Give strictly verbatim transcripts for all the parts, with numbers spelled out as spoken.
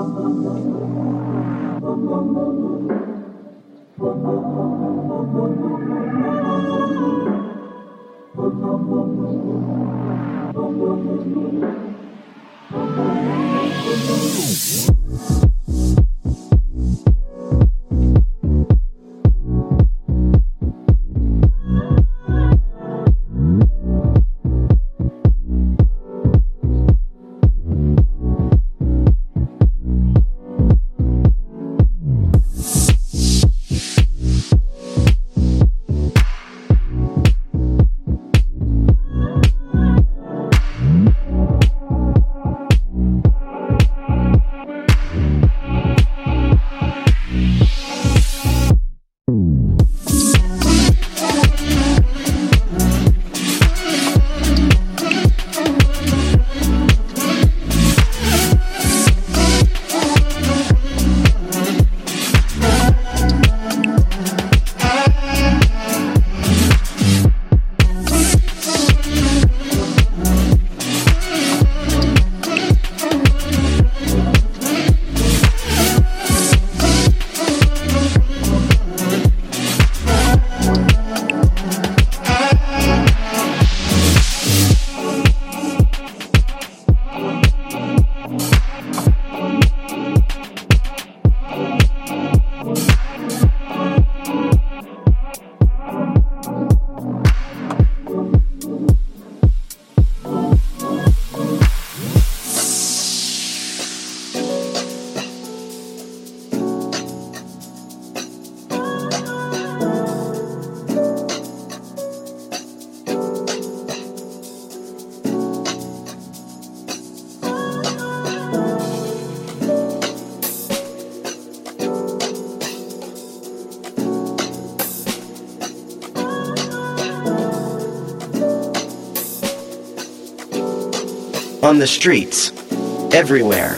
On the streets, everywhere.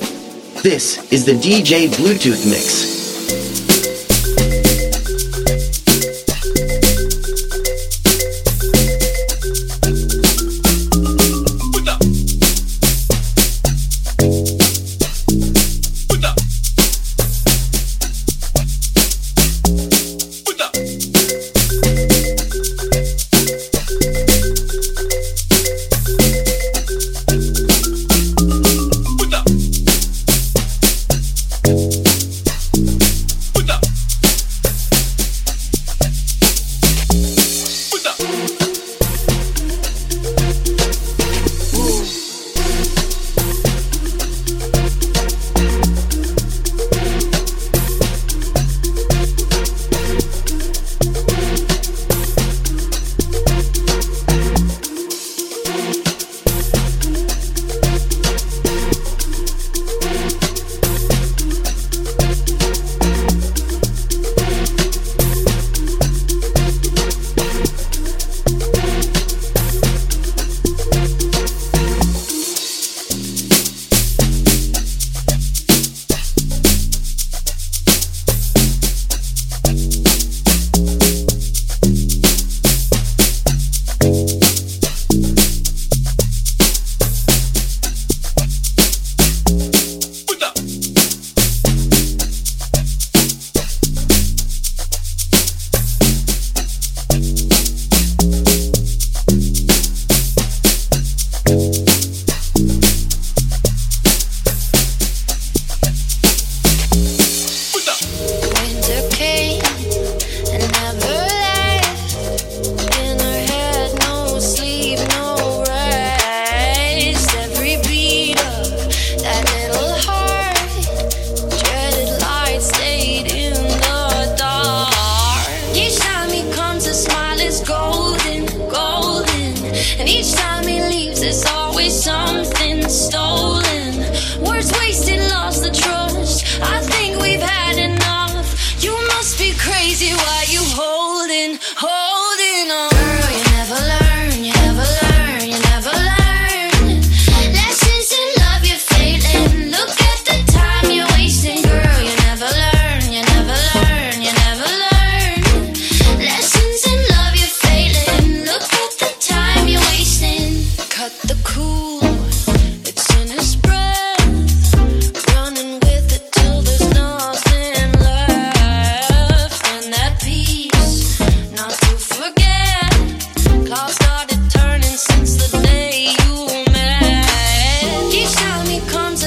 This is the D J Bluetooth Mix.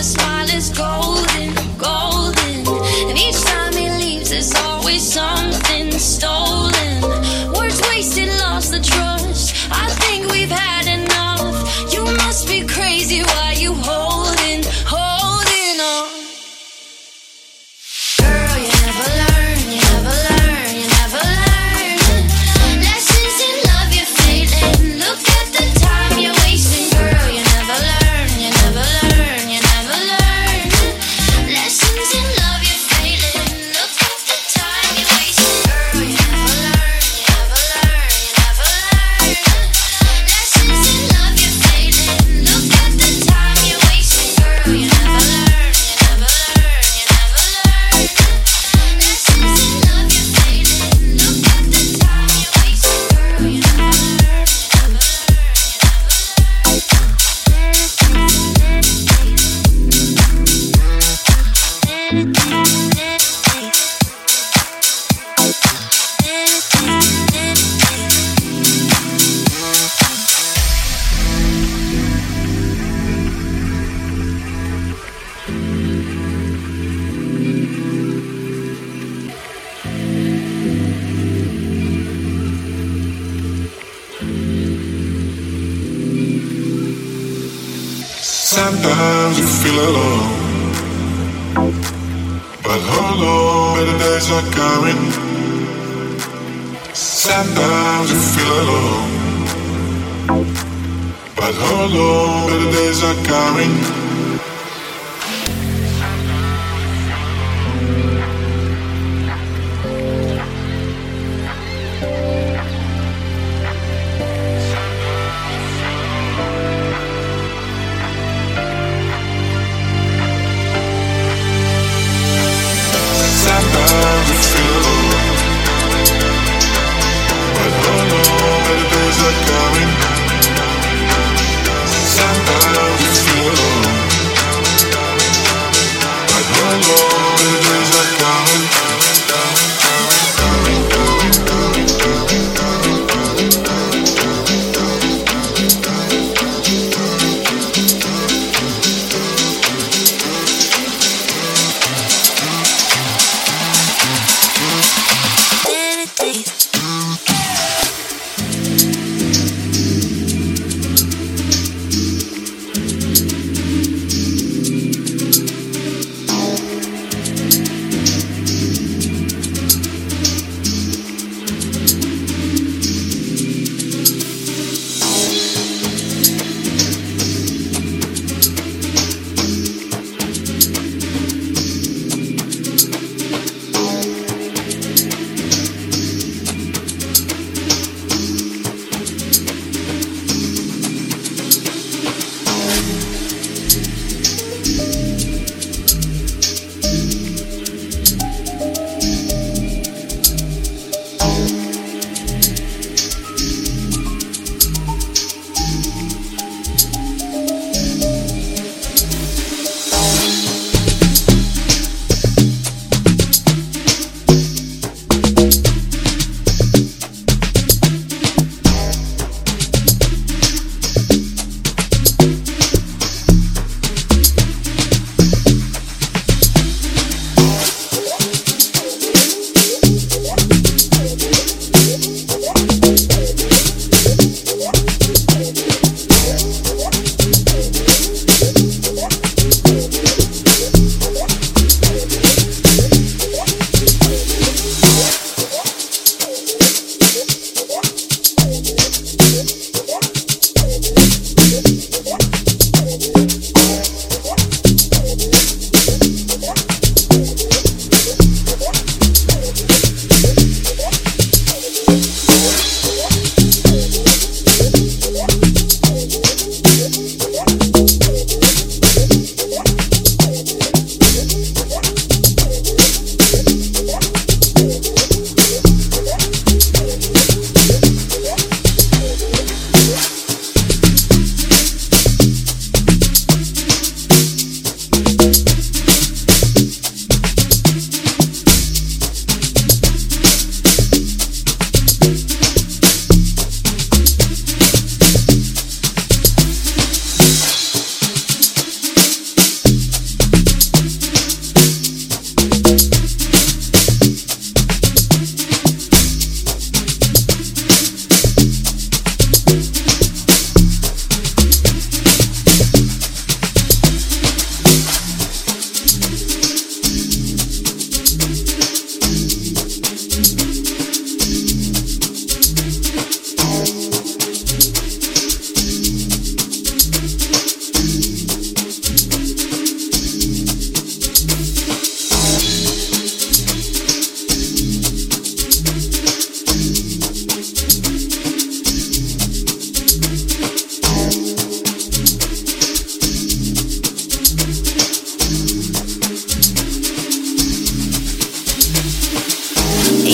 your smile is golden, golden. And each time he leaves, there's always something stolen. Words wasted, lost the trust. I think we've had enough. You must be crazy, why you holding, holding on? Girl, you never learn, you never learn, you never learn. Lessons in love you're failing. Look at the time you're wasting. Girl, you never learn, you never learn, you never learn. Lessons in love you're failing. Look at the time you're wasting. Girl, you never learn, you never learn, you never learn. Lessons in love you're failing. Look at the time you're wasting. Girl, you never learn, you never learn, you never learn. Lessons in love you're failing. Look at the time you're wasting. Girl, you never learn, you never Sometimes you feel alone, but hold on, better days are coming. Sometimes you feel alone, but hold on, better days are coming. Sometimes you feel alone, but hold on, better days are coming. Sometimes you feel alone,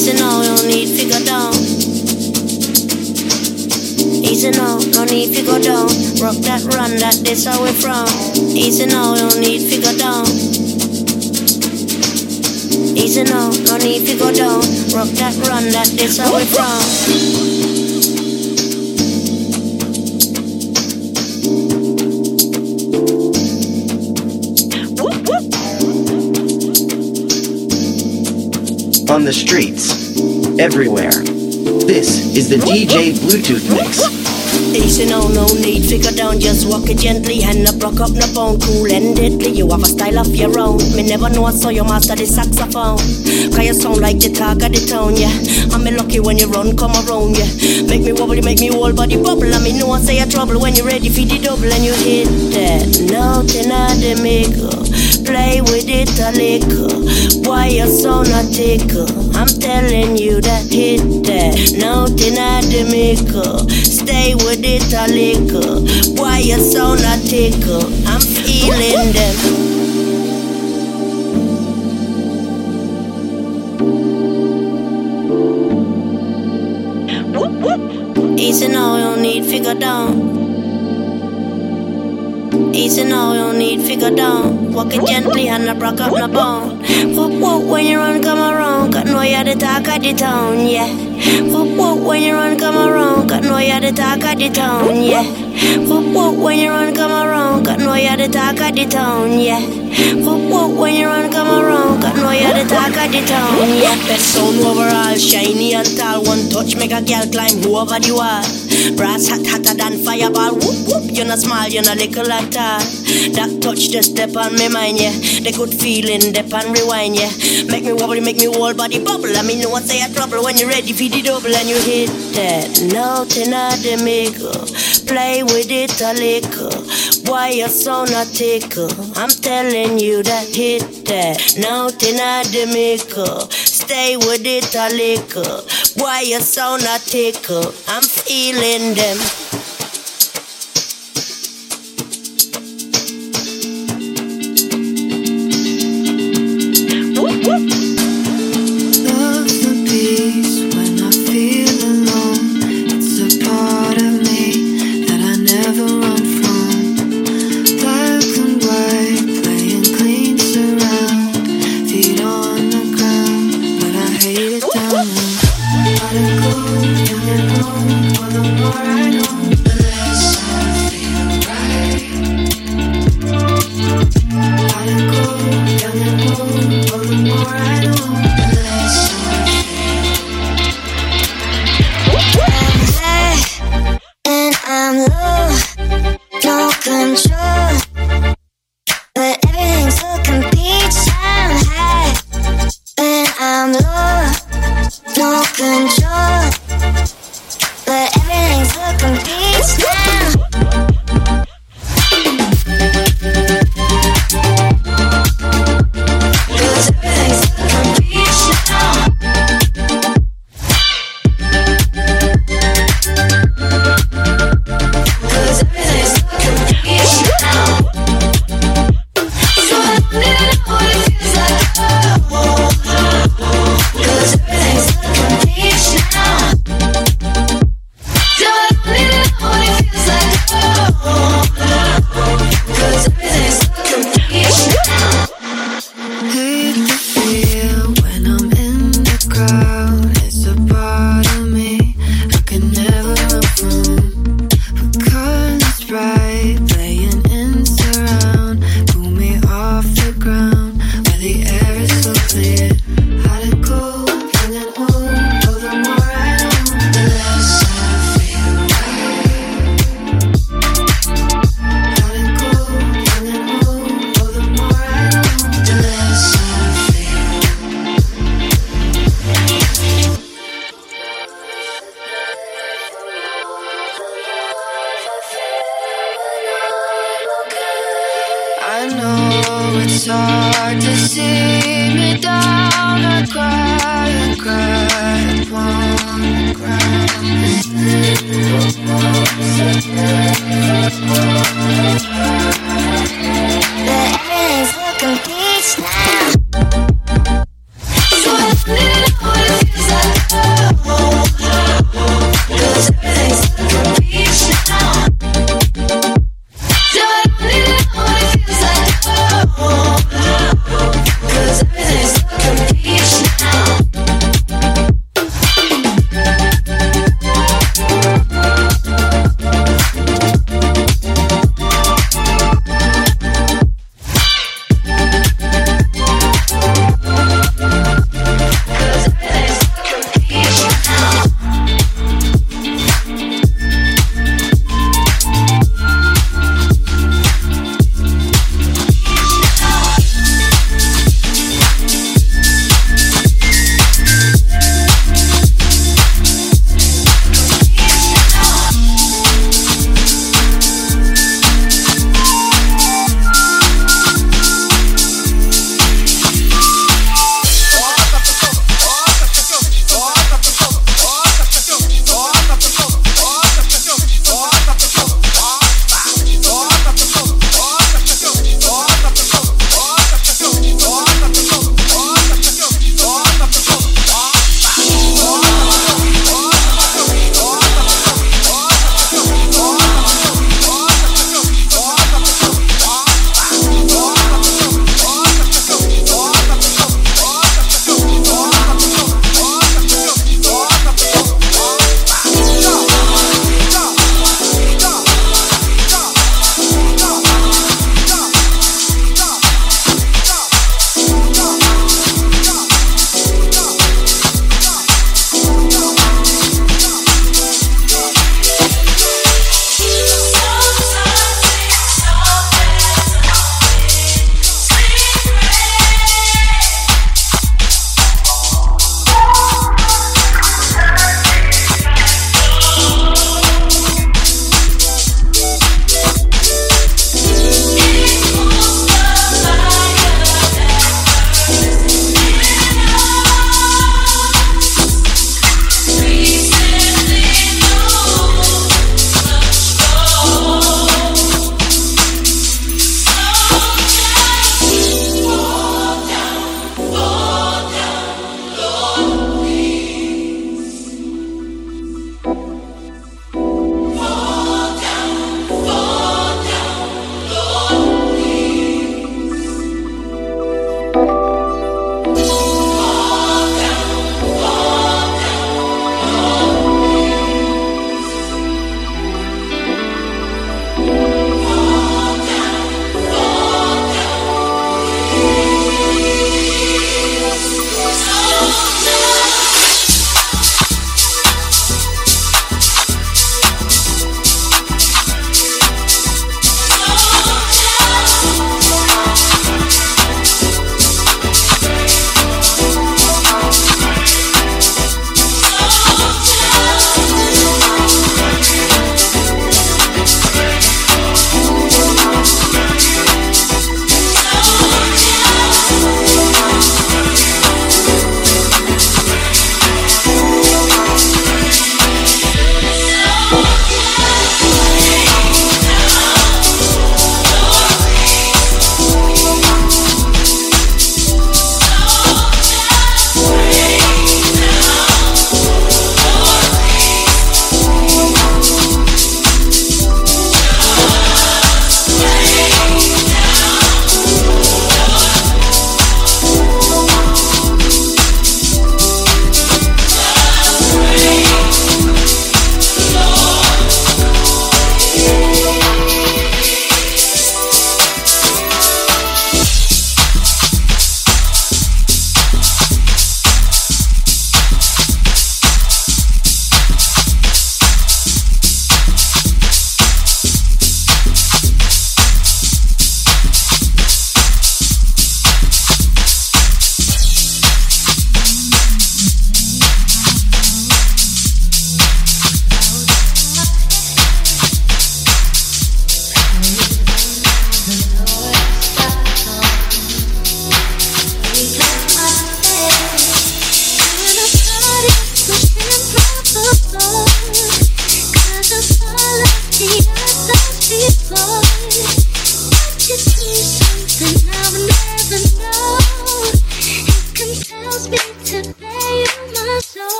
Easy now, you don't need to go down. Easy now, no need to go down. Rock that, run that, this how we from. Easy now, you don't need to go down. Easy now, no need to go down. Rock that, run that, this how we from. On the streets, everywhere. This is the D J Bluetooth Mix. Easy now, no need to go down. Just walk it gently and not broke up, no bone. Cool and deadly, you have a style of your own. Me never know I saw you master the saxophone. Cause you sound like the talk of the town, yeah. I'm lucky when you run, come around, yeah. Make me wobble, make me whole body bubble. I mean, no one say a trouble when you're ready for the double and you hit that. Nothing I the maker. Play with it a little. Why you so not tickle? I'm telling you that hit that. Nothing I the maker. Stay with it a little. Why you so not tickle? I'm feeling them. Easy now, you don't need figure down. Easy now, you don't need figure down. Walk it gently and not broke up no bone. Whoop whoop when you run, come around. Cause know you're the talk of the town, yeah. Whoop whoop when you run, come around. Cause know you're the talk of the town, yeah. Whoop whoop when you run, come around. Cause know you're the talk of the town, yeah. Whoop whoop when you run, come around. Cause know you're the talk of the town, yeah. Best sound overall, shiny and tall. One touch make a girl climb over the wall. Brass hot hotter than fireball. Whoop whoop, you're not small, you're not little at all. That touch just step on me mind, yeah. The good feeling, dip and rewind, yeah. Make me wobble, make me whole body bubble. I mean, no one say a trouble when you're ready for the double and you hit that. Nothing I the maker. Play with it a little. Why you so not tickle? I'm telling you that hit that. Nothing I the maker. Stay with it a little. Why you so not tickle? I'm feeling them. Love the peace when I feel alone. It's a part of me that I never run from. Black and white, playing clean surround. Feet on the ground, but I hate it down low. Let it go, let it go. For the more I know, the less I feel right. Let it go, let it go. For the more I know, the less I feel. I'm high and I'm low, no control, but everything's looking peach. I'm high and I'm low, no control, but everything's looking peach now. Cause everything's looking peach now. Cause everything's looking peach now. So I don't need to know what it feels like. Cause everything's looking peach now. So I don't need to know what it feels like. Cause everything's looking peach now. Hate to feel when I'm in the crowd. It's a part of me I can never run from. But colors bright, playing in surround. Pull me off the ground where the air is so clear. How to go, young and old. Oh, the more I know, the less I feel right. How to go, young and old. Oh, the more I know, the less I feel. I know it's hard to see me down. I cry and cry upon the ground. But everything's looking peach now. So I don't need to know what it feels like.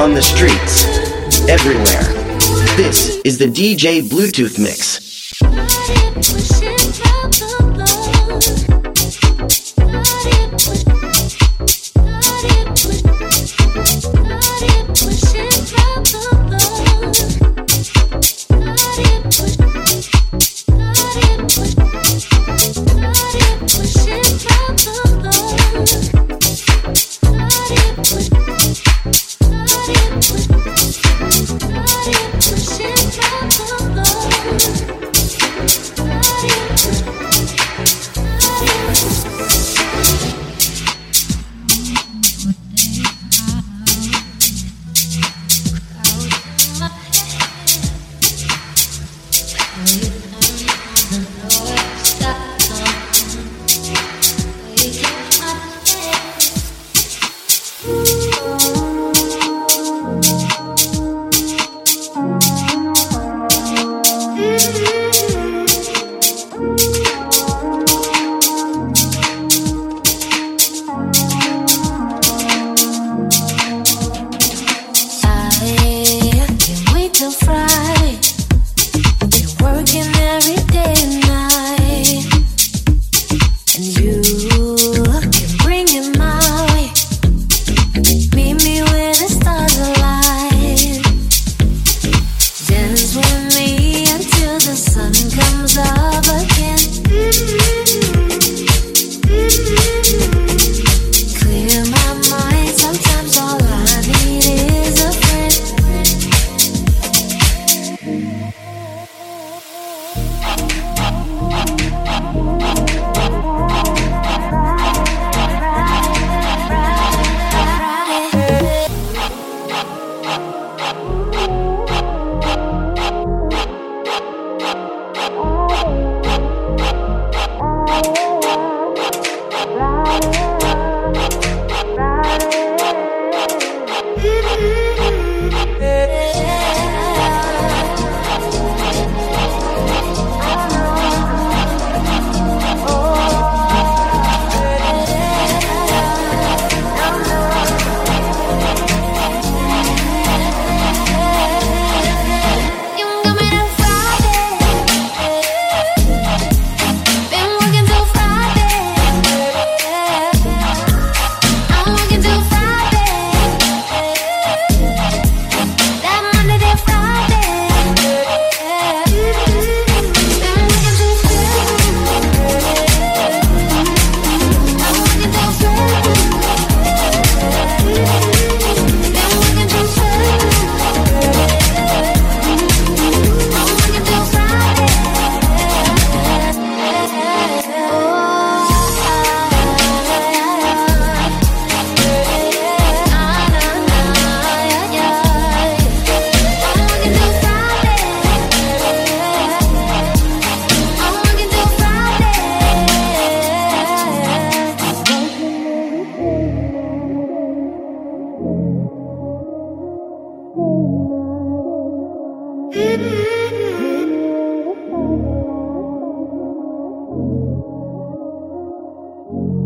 on the streets, everywhere. This is the D J Bluetooth Mix. you.